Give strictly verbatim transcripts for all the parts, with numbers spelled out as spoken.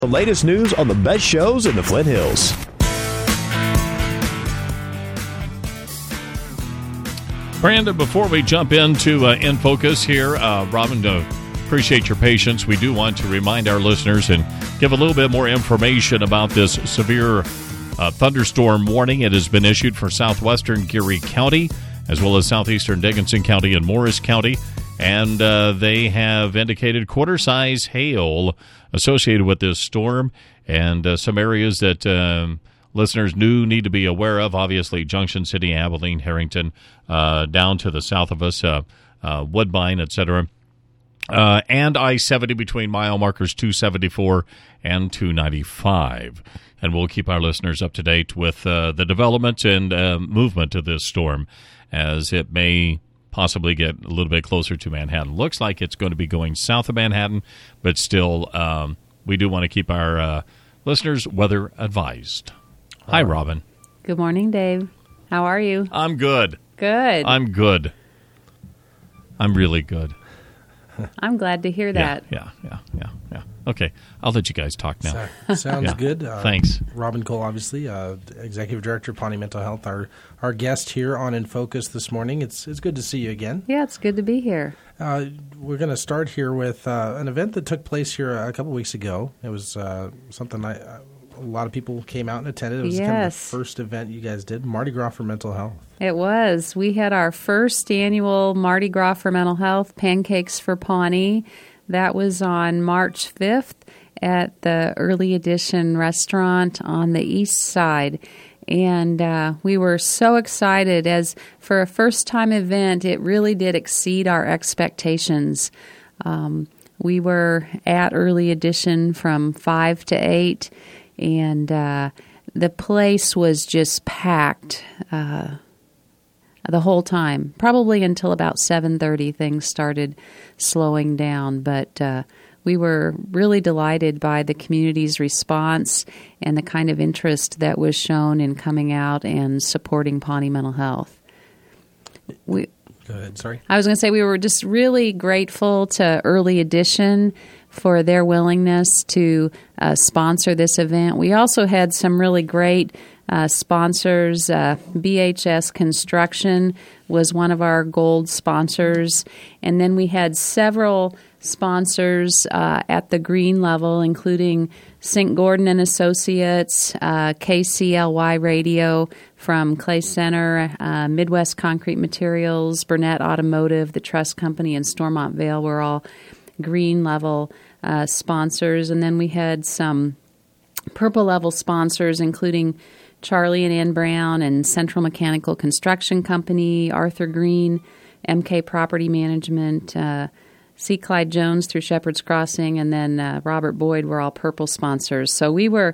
The latest news on the best shows in the Flint Hills. Brandon, before we jump into uh, In Focus here, uh, Robin, uh, appreciate your patience. We do want to remind our listeners and give a little bit more information about this severe uh, thunderstorm warning. It has been issued for southwestern Geary County, as well as southeastern Dickinson County and Morris County. And uh, they have indicated quarter-size hail associated with this storm, and uh, some areas that um, listeners do need to be aware of, obviously Junction City, Abilene, Harrington, uh, down to the south of us, uh, uh, Woodbine, et cetera, uh, and I seventy between mile markers two seventy-four and two ninety-five. And we'll keep our listeners up to date with uh, the development and uh, movement of this storm, as it may possibly get a little bit closer to Manhattan. Looks like it's going to be going south of Manhattan, but still, um, we do want to keep our uh, listeners weather advised. Hi, Robin. Good morning, Dave. How are you? I'm good. Good. I'm good. I'm really good. I'm glad to hear that. Yeah, yeah, yeah, yeah. yeah. Okay, I'll let you guys talk now. So, sounds yeah. good. Uh, Thanks. Robin Cole, obviously, uh, Executive Director of Pawnee Mental Health, our our guest here on In Focus this morning. It's it's good to see you again. Yeah, it's good to be here. Uh, we're going to start here with uh, an event that took place here a couple weeks ago. It was uh, something I, uh, a lot of people came out and attended. It was yes. kind of the first event you guys did, Mardi Gras for Mental Health. It was. We had our first annual Mardi Gras for Mental Health, Pancakes for Pawnee. That was on March fifth at the Early Edition restaurant on the east side. And uh, we were so excited. As for a first-time event, it really did exceed our expectations. Um, we were at Early Edition from five to eight, and uh, the place was just packed uh, the whole time. Probably until about seven thirty, things started slowing down. But uh, we were really delighted by the community's response and the kind of interest that was shown in coming out and supporting Pawnee Mental Health. We, Go ahead, sorry. I was going to say we were just really grateful to Early Edition for their willingness to uh, sponsor this event. We also had some really great uh, sponsors. Uh, B H S Construction was one of our gold sponsors. And then we had several sponsors uh, at the green level, including Saint Gordon and Associates, uh, K C L Y Radio from Clay Center, uh, Midwest Concrete Materials, Burnett Automotive, the Trust Company, and Stormont Vale were all green level uh, sponsors. And then we had some purple level sponsors, including Charlie and Ann Brown and Central Mechanical Construction Company, Arthur Green, M K Property Management, uh, C. Clyde Jones through Shepherd's Crossing, and then uh, Robert Boyd were all purple sponsors. So we were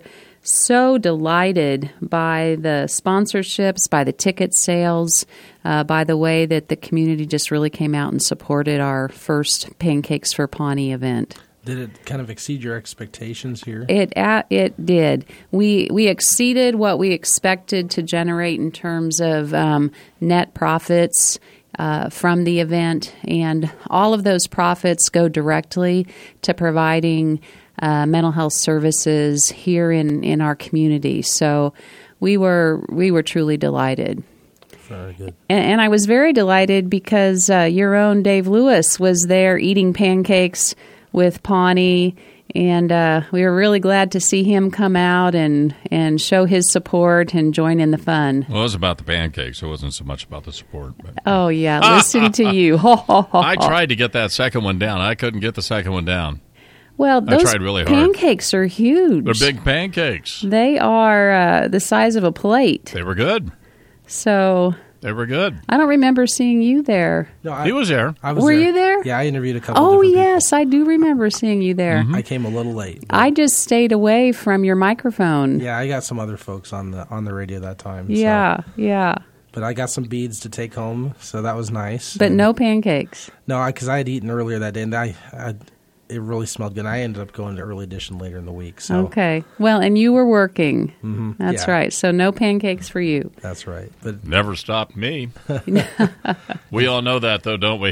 so delighted by the sponsorships, by the ticket sales, uh, by the way that the community just really came out and supported our first Pancakes for Pawnee event. Did it kind of exceed your expectations here? It uh, it did. We we exceeded what we expected to generate in terms of um, net profits uh, from the event, and all of those profits go directly to providing uh, mental health services here in, in our community. So we were we were truly delighted. Very good. And, and I was very delighted because uh, your own Dave Lewis was there eating pancakes with Pawnee, and uh, we were really glad to see him come out and, and show his support and join in the fun. Well, it was about the pancakes. It wasn't so much about the support. But. Oh, yeah. Listen to you. I tried to get that second one down. I couldn't get the second one down. Well, those I tried really hard. Pancakes are huge. They're big pancakes. They are uh, the size of a plate. They were good. So... They were good. I don't remember seeing you there. No, I, he was there. I was were there. you there? Yeah, I interviewed a couple Oh, of different yes, people. I do remember seeing you there. Mm-hmm. I came a little late. I just stayed away from your microphone. Yeah, I got some other folks on the on the radio that time. Yeah, so. yeah. But I got some beads to take home, so that was nice. But and no pancakes. No, because I, I had eaten earlier that day, and I, I it really smelled good. And I ended up going to Early Edition later in the week. So okay. Well, and you were working. Mm-hmm. That's yeah. right. So no pancakes for you. That's right. But never stopped me. We all know that, though, don't we?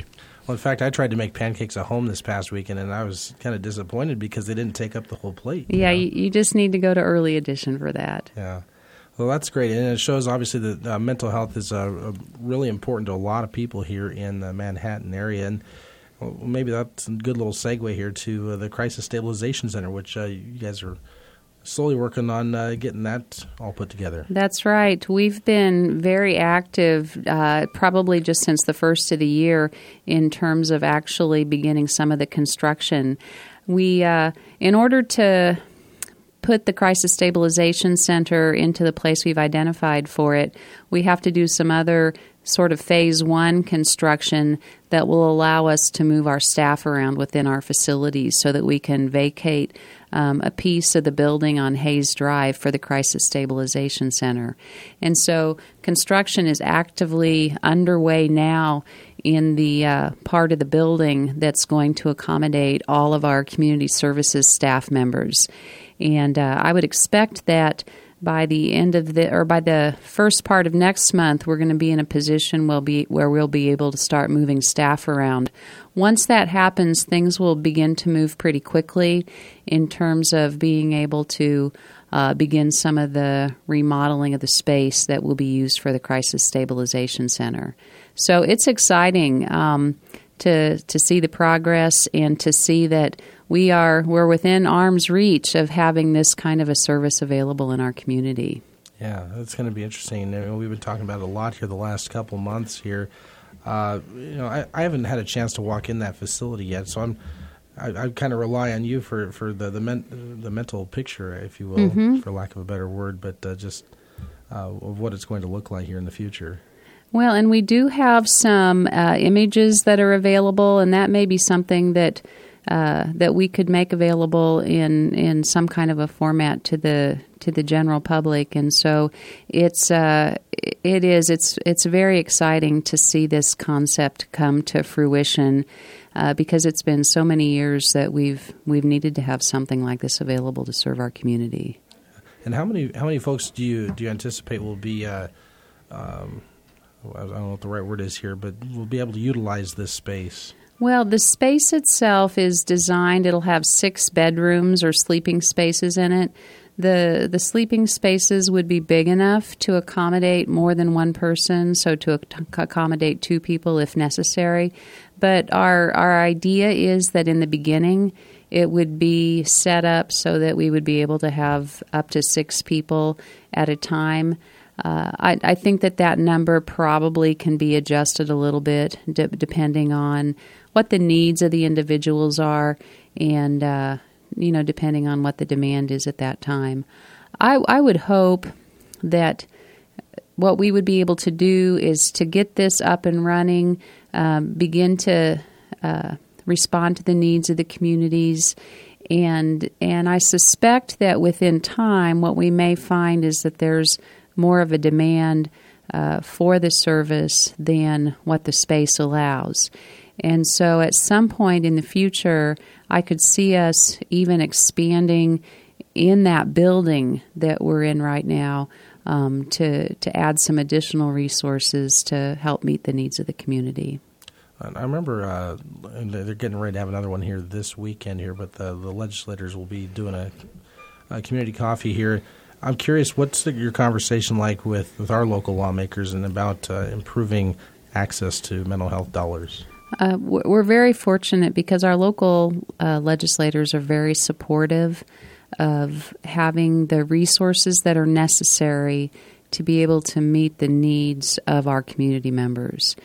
Well, in fact, I tried to make pancakes at home this past weekend, and I was kind of disappointed because they didn't take up the whole plate. Yeah, you know? you, you just need to go to Early Edition for that. Yeah. Well, that's great, and it shows obviously that uh, mental health is uh, uh, really important to a lot of people here in the Manhattan area, and well, maybe that's a good little segue here to uh, the Crisis Stabilization Center, which uh, you guys are slowly working on uh, getting that all put together. That's right. We've been very active, uh, probably just since the first of the year, in terms of actually beginning some of the construction. We, uh, in order to put the Crisis Stabilization Center into the place we've identified for it, we have to do some other sort of phase one construction that will allow us to move our staff around within our facilities so that we can vacate um, a piece of the building on Hayes Drive for the Crisis Stabilization Center. And so construction is actively underway now in the uh, part of the building that's going to accommodate all of our community services staff members. And uh, I would expect that by the end of the, or by the first part of next month, we're going to be in a position we'll be, where we'll be able to start moving staff around. Once that happens, things will begin to move pretty quickly in terms of being able to uh, begin some of the remodeling of the space that will be used for the Crisis Stabilization Center. So it's exciting um, to to see the progress and to see that we are we're within arm's reach of having this kind of a service available in our community. Yeah, that's going to be interesting. We've been talking about it a lot here the last couple months here. Uh, you know, I, I haven't had a chance to walk in that facility yet, so I'm I, I kind of rely on you for for the the, men, the mental picture, if you will, mm-hmm. for lack of a better word, but uh, just uh, of what it's going to look like here in the future. Well, and we do have some uh, images that are available, and that may be something that uh, that we could make available in, in some kind of a format to the to the general public. And so it's uh, it is it's it's very exciting to see this concept come to fruition uh, because it's been so many years that we've we've needed to have something like this available to serve our community. And how many how many folks do you do you anticipate will be uh, um, I don't know what the right word is here, but we'll be able to utilize this space? Well, the space itself is designed, it'll have six bedrooms or sleeping spaces in it. The the sleeping spaces would be big enough to accommodate more than one person, so to accommodate two people if necessary. But our our idea is that in the beginning, it would be set up so that we would be able to have up to six people at a time. Uh, I, I think that that number probably can be adjusted a little bit de- depending on what the needs of the individuals are and, uh, you know, depending on what the demand is at that time. I, I would hope that what we would be able to do is to get this up and running, um, begin to uh, respond to the needs of the communities, and and I suspect that within time what we may find is that there's more of a demand uh, for the service than what the space allows. And so at some point in the future, I could see us even expanding in that building that we're in right now um, to, to add some additional resources to help meet the needs of the community. I remember uh, they're getting ready to have another one here this weekend here, but the, the legislators will be doing a, a community coffee here. I'm curious, what's the, your conversation like with, with our local lawmakers and about uh, improving access to mental health dollars? Uh, we're very fortunate because our local uh, legislators are very supportive of having the resources that are necessary to be able to meet the needs of our community members.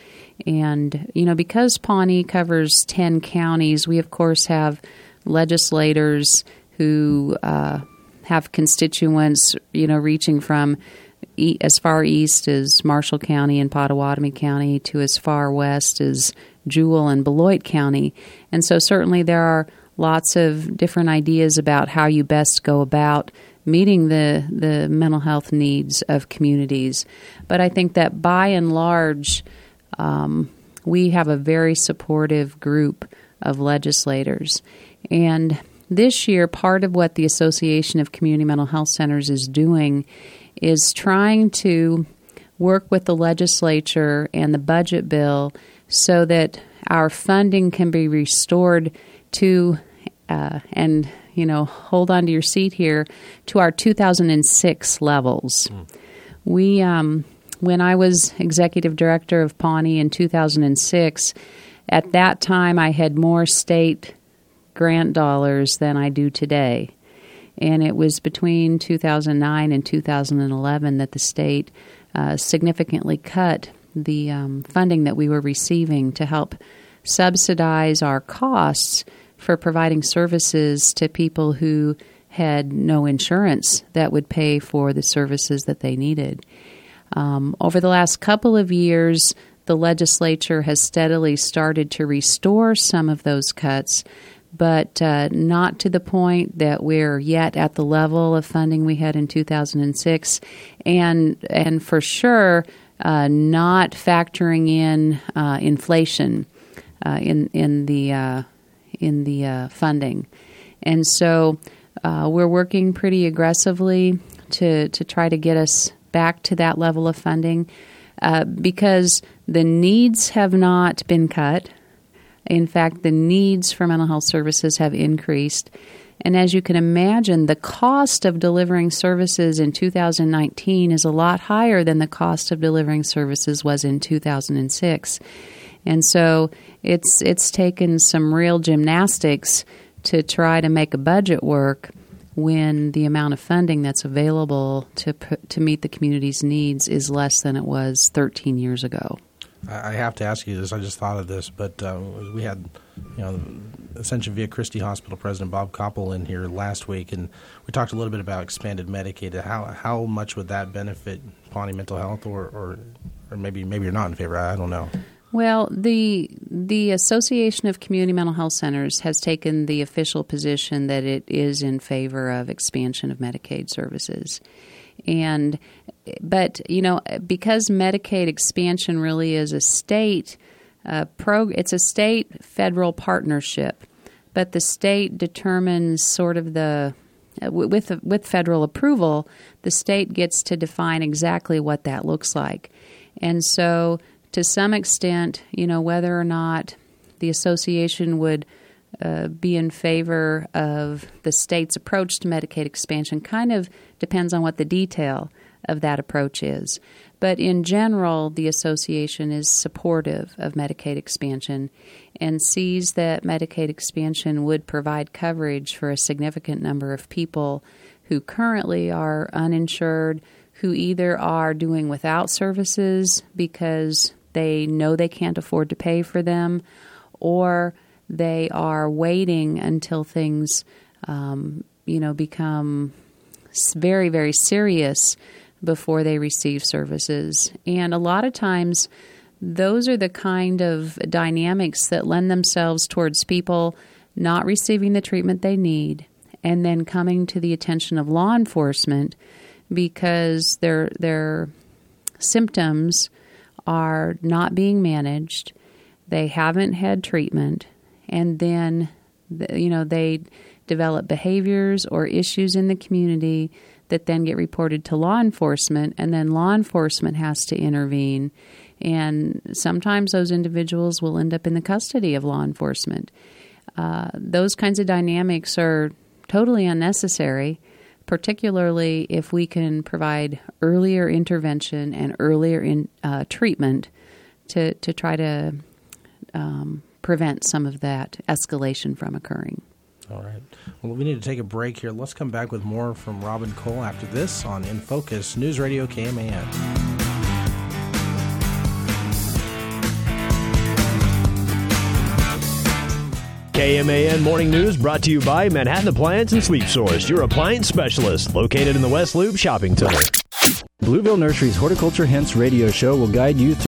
And, you know, because Pawnee covers ten counties, we, of course, have legislators who uh, have constituents, you know, reaching from e- as far east as Marshall County and Pottawatomie County to as far west as Jewell and Beloit County. And so certainly there are lots of different ideas about how you best go about meeting the, the mental health needs of communities. But I think that by and large, um, we have a very supportive group of legislators. And this year, part of what the Association of Community Mental Health Centers is doing is trying to work with the legislature and the budget bill so that our funding can be restored to, uh, and, you know, hold on to your seat here, to our two thousand six levels. Mm. We, um, when I was executive director of Pawnee in two thousand six, at that time I had more state grant dollars than I do today. And it was between two thousand nine and two thousand eleven that the state uh, significantly cut the um, funding that we were receiving to help subsidize our costs for providing services to people who had no insurance that would pay for the services that they needed. Um, over the last couple of years, the legislature has steadily started to restore some of those cuts, but uh, not to the point that we're yet at the level of funding we had in two thousand six, and and for sure uh, not factoring in uh, inflation uh, in in the uh, in the uh, funding, and so uh, we're working pretty aggressively to to try to get us back to that level of funding uh, because the needs have not been cut. In fact, the needs for mental health services have increased. And as you can imagine, the cost of delivering services in two thousand nineteen is a lot higher than the cost of delivering services was in two thousand six. And so it's it's taken some real gymnastics to try to make a budget work when the amount of funding that's available to to meet the community's needs is less than it was thirteen years ago. I have to ask you this. I just thought of this, but uh, we had, you know, Ascension Via Christi Hospital President Bob Koppel in here last week, and we talked a little bit about expanded Medicaid. How how much would that benefit Pawnee Mental Health, or, or or maybe maybe you're not in favor. I don't know. Well, the the Association of Community Mental Health Centers has taken the official position that it is in favor of expansion of Medicaid services. And, but, you know, because Medicaid expansion really is a state uh, pro, it's a state federal partnership, but the state determines sort of the, with with federal approval, the state gets to define exactly what that looks like. And so, to some extent, you know, whether or not the association would uh, be in favor of the state's approach to Medicaid expansion kind of depends on what the detail of that approach is. But in general, the association is supportive of Medicaid expansion and sees that Medicaid expansion would provide coverage for a significant number of people who currently are uninsured, who either are doing without services because they know they can't afford to pay for them, or they are waiting until things, um, you know, become very, very serious before they receive services. And a lot of times, those are the kind of dynamics that lend themselves towards people not receiving the treatment they need and then coming to the attention of law enforcement because their their symptoms are not being managed, they haven't had treatment, and then, you know, they develop behaviors or issues in the community that then get reported to law enforcement, and then law enforcement has to intervene. And sometimes those individuals will end up in the custody of law enforcement. Uh, those kinds of dynamics are totally unnecessary, particularly if we can provide earlier intervention and earlier in, uh, treatment to, to try to um, prevent some of that escalation from occurring. All right. Well, we need to take a break here. Let's come back with more from Robin Cole after this on In Focus, News Radio K M A N. K M A N Morning News brought to you by Manhattan Appliance and Sleep Source, your appliance specialist, located in the West Loop Shopping Center. Blueville Nursery's Horticulture Hints radio show will guide you through